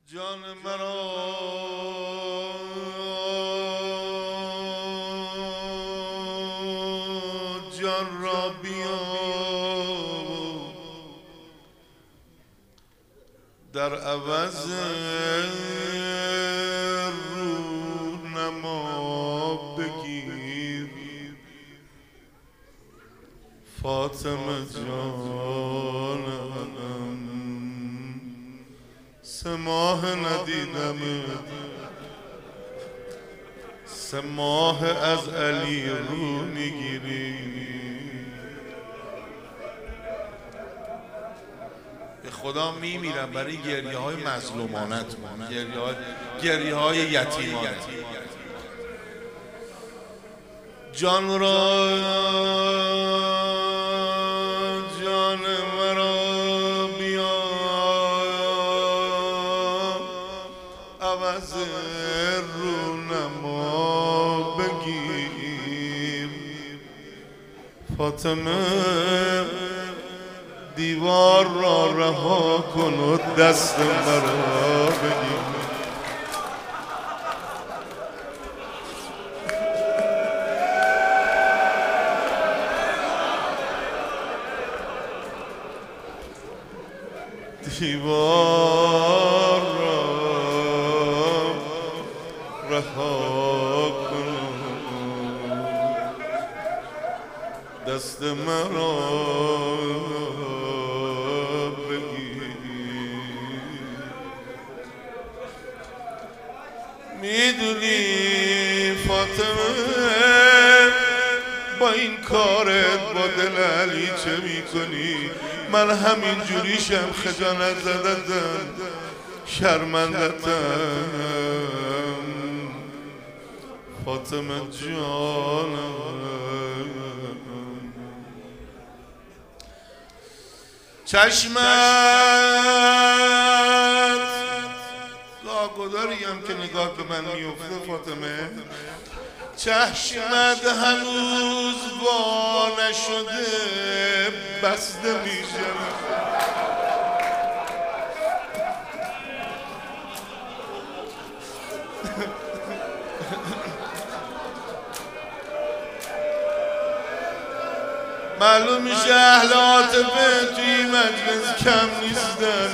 جان مرا جان را بیار در عوض رونما بگیر فاطمه جانم سه ماه ندیدم سه ماه از علی رو میگیری به خدا میمیرم برای گریه های مظلومانت گریه های یتیمانت جان را جان مرا بیا عوض رونما بگیر فاطمه دیوار را رها کن و دست مرا بگیر دیوار را رها کن دست مرا بگیر میدونی فاطمه با این کارت با دل علی چه میکنی؟ من همین جوریشم خجالت زدتم شرمندتم فاطمه جانم چشمت لاگداریم که نگاه به من میفته فاطمه چشمت هنوز وا نشده بسته میشم معلوم میشه اهل عاطفه توی مجلس کم نیستن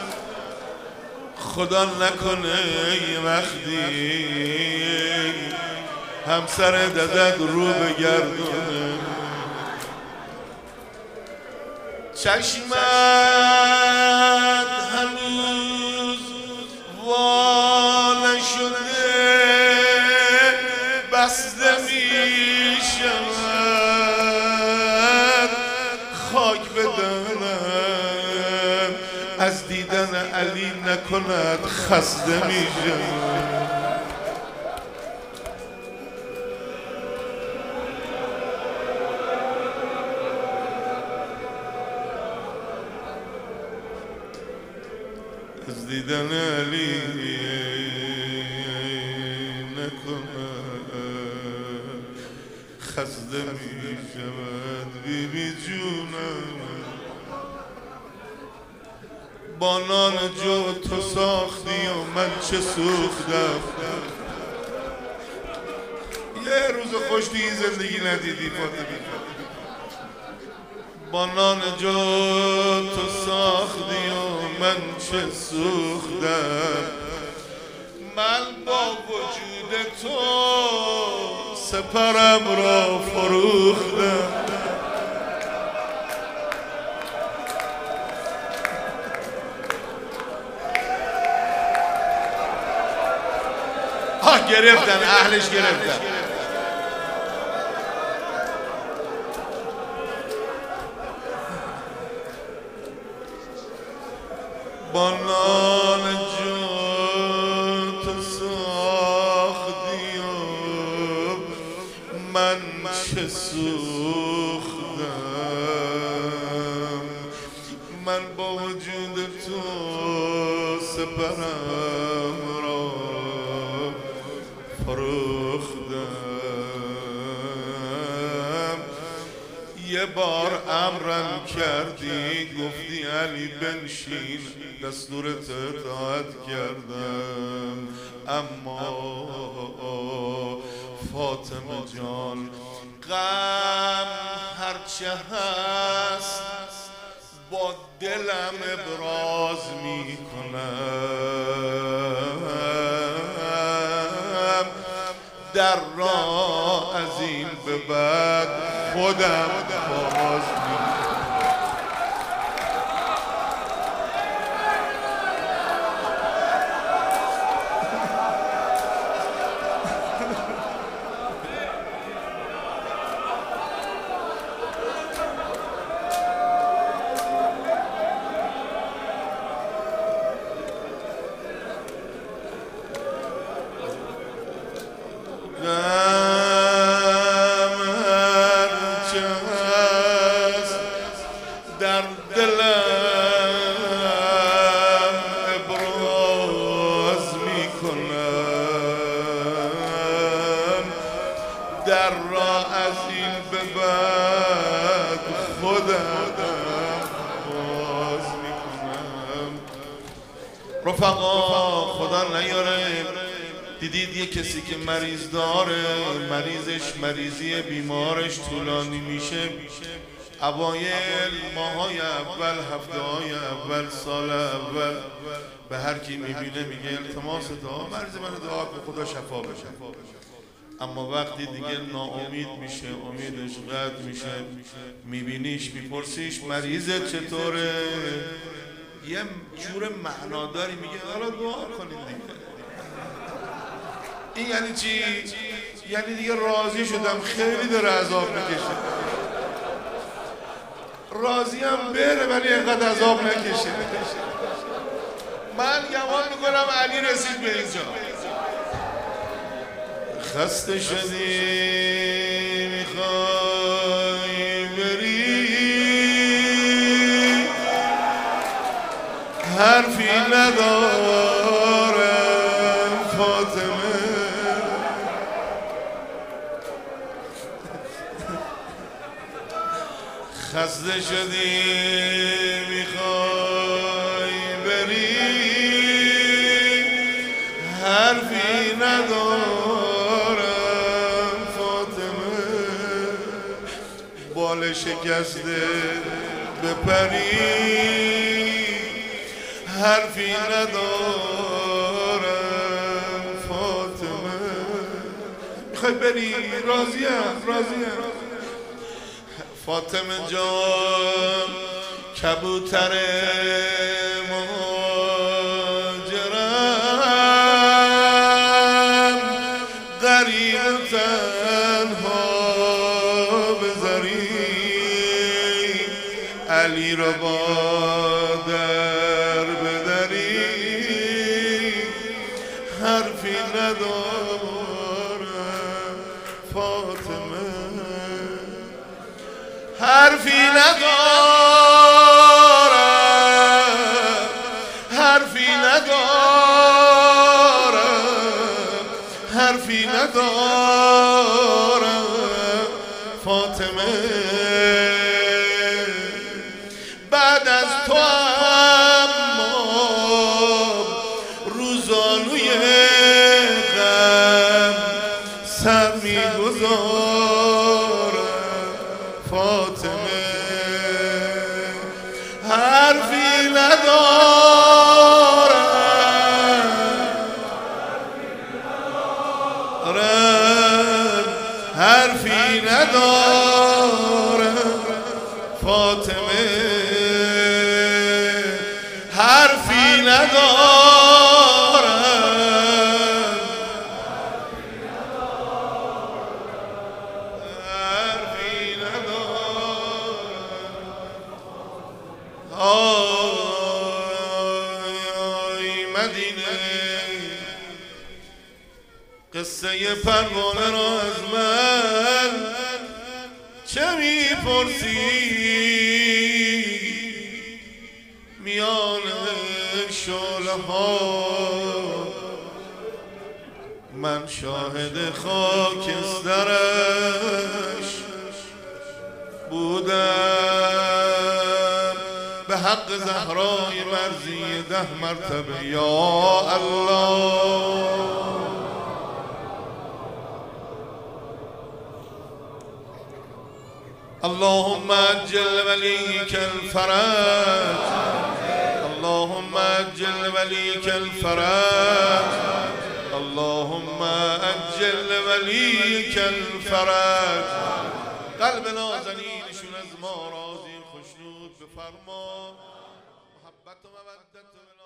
خدا نکنه یه وقتی همسر ددک رو بگردونه چشمت هنوز وا نشده بسته میشود خاک بدنم از دیدن علی نکند خسته میشود از دیدن علی نکند خسته می شود بی بی جونم با نان جو تو ساختی و من چه سوختم یه روز خوش توی زندگی ندیدی فاطمه با نان جو تو ساختی و من چه سوختم من با وجود تو سپرم را فروختم گرفتن اهلش گرفتن با نان جو تو ساختی و من چه سوختم من با وجود تو سپرم را فروختم یه بار امرم کردی گفتی علی بنشین دستورت اطاعت کردم، اما فاطمه جان غم هرچه هست با دلم ابراز میکنم، در راه از این به بعد خودم باز میکنم. در دلم ابراز میکنم، در راه از این به بعد خودم باز میکنم. رفقا خدا نیاره دیدید یه کسی که مریض داره، مریضش مریضی بیمارش طولانی میشه، اوایل ماهای اول، هفته‌های اول، سال اول به هر کی میبینه میگه التماس دعا، مریض من دعا کن خدا شفا بشه. اما وقتی دیگه ناامید میشه، امیدش قطع میشه، میبینیش میپرسیش مریضت چطوره، یه جور معناداری میگه حالا دعا کنید دیگه. این یعنی چی؟ یعنی دیگه راضی شدم، خیلی داره عذاب میکشه، راضی هم بره ولی اینقدر عذاب نکشه. من گمان میکنم علی رسید به اینجا. خسته شدی میخوای بری، حرفی ندارم فاطمه، خسته شدی میخوای بری، حرفی ندارم فاطمه، بال شکسته بپری، حرفی ندارم فاطمه، میخوای بری، راضیم فاطمه جان، کبوتر مهاجرم، غریب تنها بذاری، علی رو با در بدری، حرفی ندارم فاطمه، حرفی ندارم، حرفی ندارم، حرفی ندارم فاطمه، بعد از تو اما روزانوی غم سر میگذارم فاطمه، حرفی ندارم، حرفی ندارم فاطمه، حرفی ندارم، حرفی ندارم. آی مدینه، قصه پروانه را از من چه میپرسی، میان شعله ها من شاهد خاکسترش، بودم به حق زهرای مرزی 10 مرتبه یا الله. اللهم اجل وليك الفرج، اللهم اجل وليك الفرج، اللهم اجل وليك الفرج. قلب نازنینشون از ما راضی خشنود بفرما، محبت و مودت